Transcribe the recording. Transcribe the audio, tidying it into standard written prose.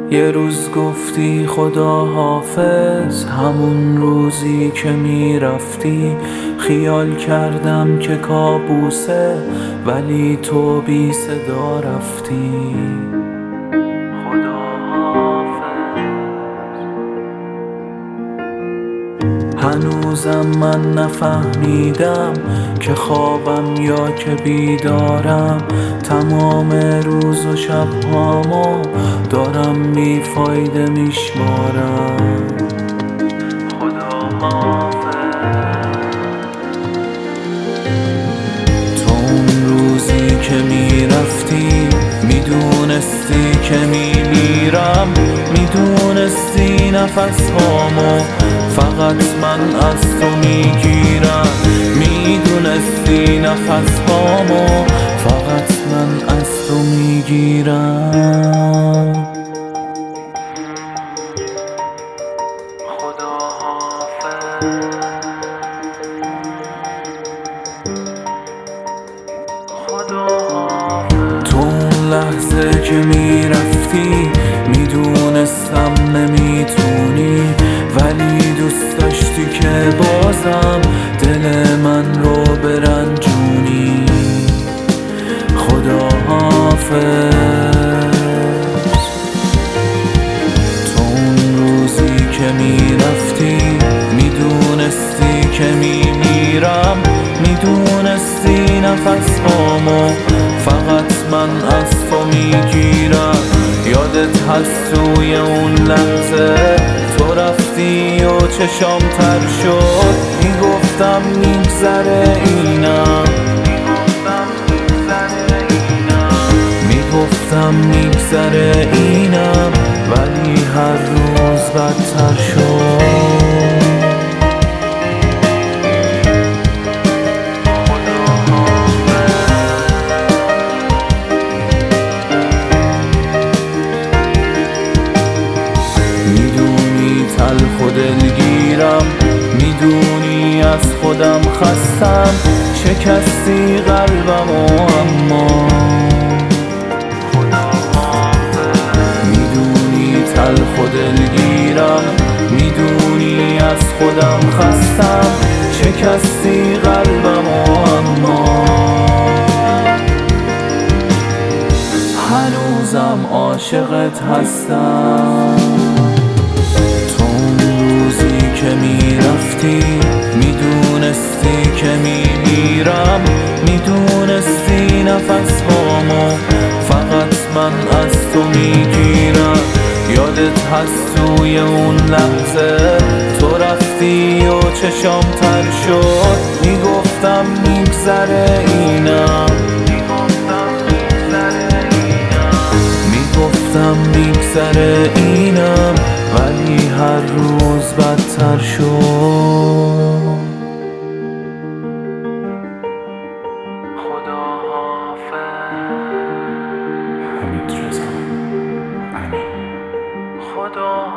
یه روز گفتی خدا حافظ، همون روزی که میرفتی خیال کردم که کابوسه، ولی تو بی صدا رفتی. خدا حافظ. هنوزم من نفهمیدم که خوابم یا که بیدارم، تمام روز و شبهامو دارم میفایده میشمارم. خدا حافظ. تو اون روزی که میرفتی میدونستی که میمیرم، میدونستی نفسهامو فقط من از تو میگیرم، میدونستی نفسهامو فقط من از تو میگیرم. خدا حافظ. تو اون لحظه که میرفتی میدونستم نمیتونی، ولی دوست داشتی که بازم دل من رو برنجونی. خدا حافظ. تو اون روزی که میرفتی میدونستی که میمیرم، میدونستی نفسهامو فقط من از تو میگیرم. یادت هست توی اون لحظه تو رفتی و چشام تر شد، میگفتم میگذره اینم، میگفتم میگذره اینم، ولی هر روز بدتر شد. تلخ و دلگیرم، میدونی از خودم خستم، شکستی قلبمو اما میدونی تلخ و دلگیرم، میدونی از خودم خستم، شکستی قلبمو اما هنوزم عاشقت هستم. که میرفتی میدونستی که میمیرم، میدونستی نفسهامو فقط من از تو میگیرم. یادت هست توی اون لحظه تو رفتی و چشام تر شد، میگفتم میگذره اینم، میگفتم میگذره اینم، ولی هر روز بدتر شد. خدا حافظ. حمید رضا. خدا